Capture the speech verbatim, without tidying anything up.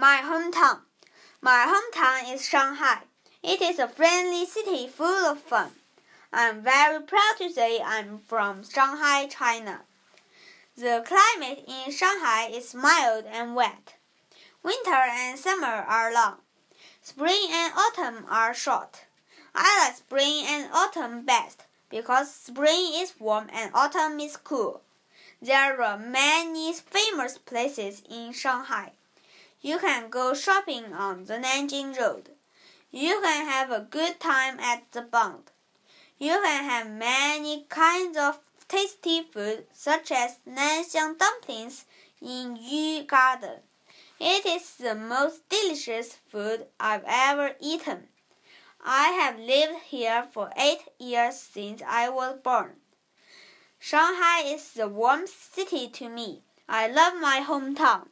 My hometown. My hometown is Shanghai. It is a friendly city full of fun. I'm very proud to say I'm from Shanghai, China. The climate in Shanghai is mild and wet. Winter and summer are long. Spring and autumn are short. I like spring and autumn best because spring is warm and autumn is cool. There are many famous places in Shanghai. You can go shopping on the Nanjing Road. You can have a good time at the Bund. You can have many kinds of tasty food such as Nanxiang dumplings in Yu Garden. It is the most delicious food I've ever eaten. I have lived here for eight years since I was born. Shanghai is the warmest city to me. I love my hometown.